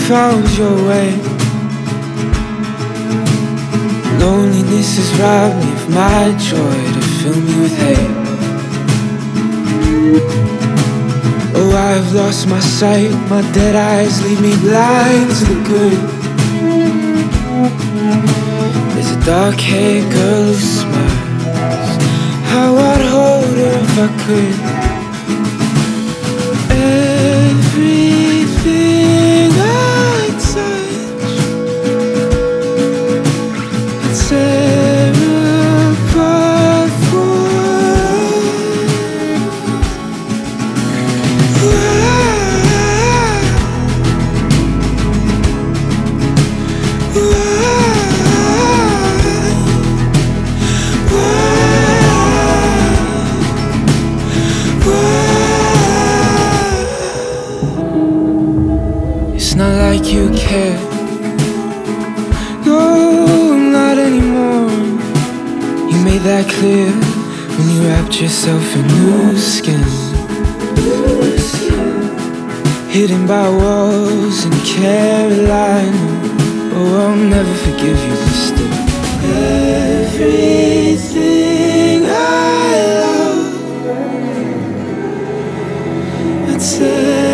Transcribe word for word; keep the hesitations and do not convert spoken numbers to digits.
found your way. Loneliness has robbed me of my joy to fill me with hate. Oh, I've lost my sight, my dead eyes leave me blind to the good. There's a dark-haired girl who smiles, how I'd hold her if I could. Everything I touch, I tear apart for it's not like you care. No, not anymore. You made that clear when you wrapped yourself in new skin, hidden by walls in Carolina. Oh, I'll never forgive you, but still. Everything I love, I tell